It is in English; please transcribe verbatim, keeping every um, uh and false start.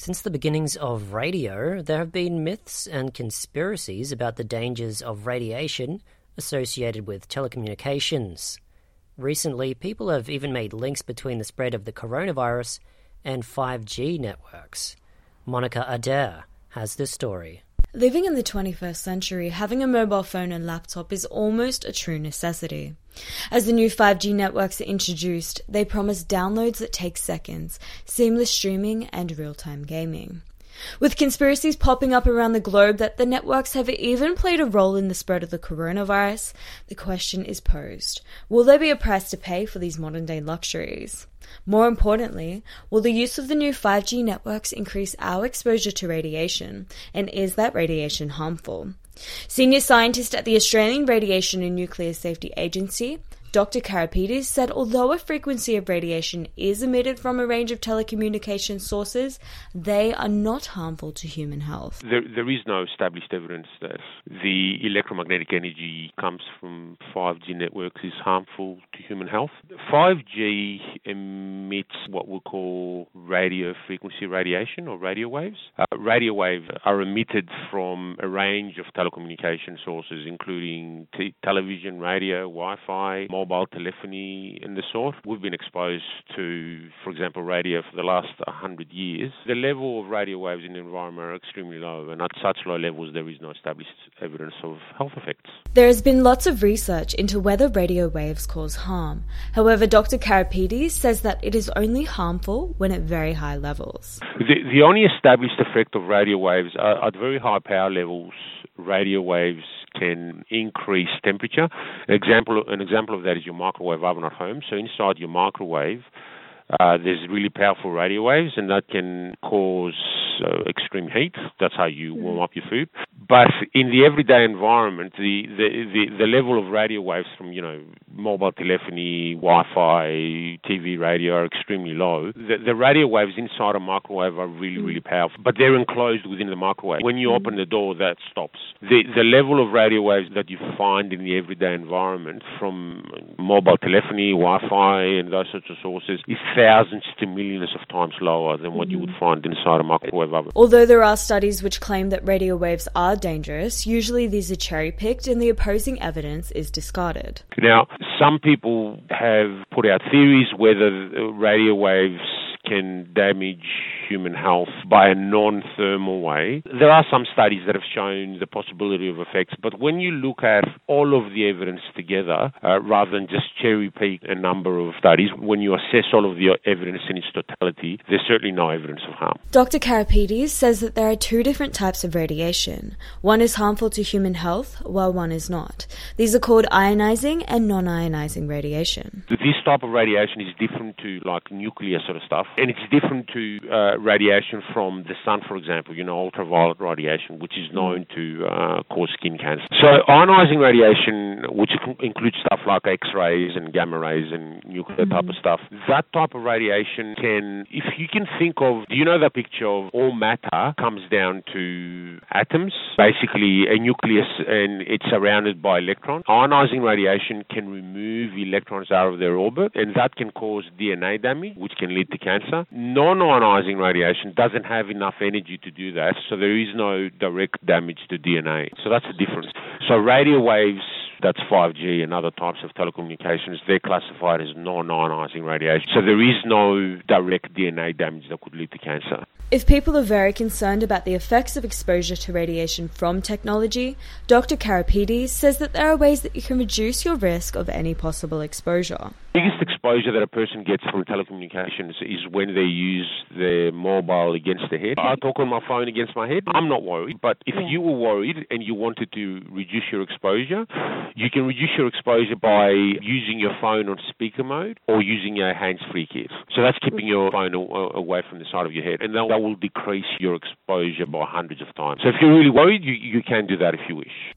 Since the beginnings of radio, there have been myths and conspiracies about the dangers of radiation associated with telecommunications. Recently, people have even made links between the spread of the coronavirus and five G networks. Monica Adair has this story. Living in the twenty-first century, having a mobile phone and laptop is almost a true necessity. As the new five G networks are introduced, they promise downloads that take seconds, seamless streaming, and real-time gaming. With conspiracies popping up around the globe that the networks have even played a role in the spread of the coronavirus, the question is posed: will there be a price to pay for these modern-day luxuries? More importantly, will the use of the new five G networks increase our exposure to radiation, and is that radiation harmful? Senior scientist at the Australian Radiation and Nuclear Safety Agency, Doctor Karapetes, said although a frequency of radiation is emitted from a range of telecommunication sources, they are not harmful to human health. There, there is no established evidence that the electromagnetic energy comes from five G networks is harmful to human health. five G emits what we call radio frequency radiation or radio waves. Uh, radio waves are emitted from a range of telecommunication sources, including t- television, radio, Wi-Fi, mobile telephony and the sort. We've been exposed to, for example, radio for the last one hundred years. The level of radio waves in the environment are extremely low, and at such low levels there is no established evidence of health effects. There has been lots of research into whether radio waves cause harm. However, Doctor Karapetes says that it is only harmful when at very high levels. The, the only established effect of radio waves are at very high power levels. Radio waves can increase temperature. An example, an example of that is your microwave oven at home. So inside your microwave, uh, there's really powerful radio waves, and that can cause uh, extreme heat. That's how you warm up your food. But in the everyday environment, the, the, the, the level of radio waves from, you know, mobile telephony, Wi-Fi, T V, radio are extremely low. The, the radio waves inside a microwave are really, really powerful, but they're enclosed within the microwave. When you open the door, that stops. The, the level of radio waves that you find in the everyday environment from mobile telephony, Wi-Fi, and those sorts of sources is thousands to millions of times lower than what you would find inside a microwave oven. Although there are studies which claim that radio waves are dangerous, usually these are cherry-picked and the opposing evidence is discarded. Now, some people have put out theories whether radio waves can damage human health by a non-thermal way. There are some studies that have shown the possibility of effects, but when you look at all of the evidence together, uh, rather than just cherry-pick a number of studies, when you assess all of the evidence in its totality, there's certainly no evidence of harm. Doctor Karapetes says that there are two different types of radiation. One is harmful to human health, while one is not. These are called ionizing and non-ionizing radiation. This type of radiation is different to like nuclear sort of stuff, and it's different to uh, radiation from the sun, for example, you know, ultraviolet radiation, which is known to uh, cause skin cancer. So ionizing radiation, which includes stuff like X-rays and gamma rays and nuclear type of stuff, that type of radiation can, if you can think of, do you know that picture of all matter comes down to atoms, basically a nucleus, and it's surrounded by electrons? Ionizing radiation can remove electrons out of their orbit, and that can cause D N A damage, which can lead to cancer. Non-ionizing radiation doesn't have enough energy to do that, so there is no direct damage to D N A. So that's the difference. So radio waves, that's five G and other types of telecommunications, they're classified as non-ionizing radiation. So there is no direct D N A damage that could lead to cancer. If people are very concerned about the effects of exposure to radiation from technology, Doctor Karapetes says that there are ways that you can reduce your risk of any possible exposure. The biggest exposure that a person gets from telecommunications is when they use their mobile against the head. I talk on my phone against my head. I'm not worried, but if yeah. you were worried and you wanted to reduce your exposure, you can reduce your exposure by using your phone on speaker mode or using a hands-free kit. So that's keeping your phone away from the side of your head, and that will decrease your exposure by hundreds of times. So if you're really worried, you, you can do that if you wish.